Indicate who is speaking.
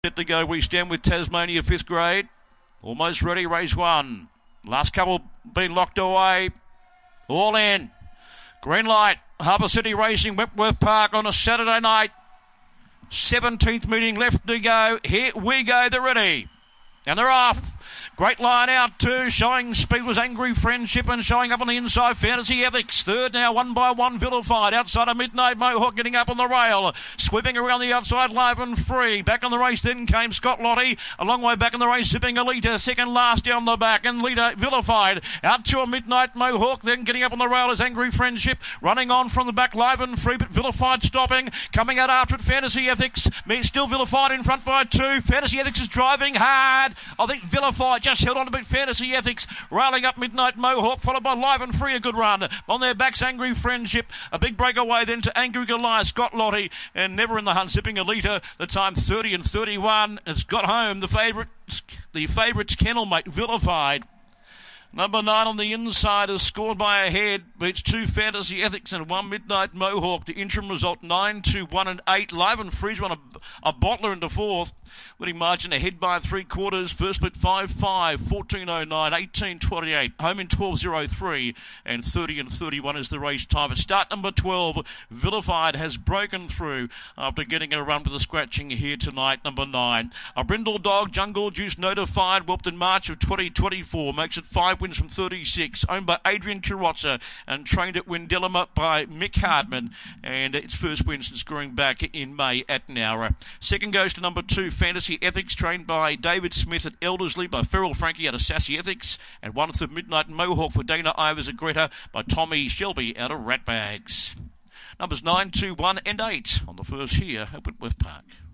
Speaker 1: Set to go, we stand with Tasmania, 5th grade. Almost ready, race 1. Last couple been locked away. All in. Green light, Harbour City Racing, Whitworth Park on a Saturday night. 17th meeting left to go. Here we go, they're ready. And they're off. Great line out too. Showing speed was Angry Friendship and showing up on the inside Fantasy Ethics. Third now, one by one, Vilified. Outside of Midnight Mohawk getting up on the rail. Sweeping around the outside, Live and Free. Back on the race then came Scott Lottie. A long way back on the race, Zipping Alita. Second last down the back. And leader Vilified. Out to a Midnight Mohawk. Then getting up on the rail is Angry Friendship. Running on from the back, Live and Free. But Vilified stopping. Coming out after it, Fantasy Ethics. Still Vilified in front by 2. Fantasy Ethics is driving hard. I think Vilified just held on a bit. Fantasy Ethics railing up Midnight Mohawk, followed by Live and Free, a good run. On their backs, Angry Friendship, a big breakaway then to Angry Goliath, Scott Lottie, and Never in the Hunt, Zipping Alita. The time 30 and 31. It's got home the favourites Kennelmate, Vilified. Number 9 on the inside is scored by a head. Beats 2 Fantasy Ethics and 1 Midnight Mohawk. The interim result 9-1 and 8. Live and Freeze won a bottler into 4th. Winning margin ahead by 3/4. First split 5-5, 14:09, 18:28. Home in 12:03 and 30 and 31 is the race time. At start number 12, Vilified has broken through after getting a run with a scratching here tonight. Number 9. A Brindle Dog, Jungle Juice Notified, whooped in March of 2024. Makes it 5 wins from 36. Owned by Adrian Carrozza and trained at Wendelama by Mick Hardman. And its first win since scoring back in May at Nowra. Second goes to number 2, Fantasy Ethics, trained by David Smith at Eldersley by Feral Frankie out of Sassy Ethics, and 1th of Midnight Mohawk for Dana Ivers at Greta by Tommy Shelby out of Ratbags. Numbers 9, 2, 1 and 8 on the first here at Whitworth Park.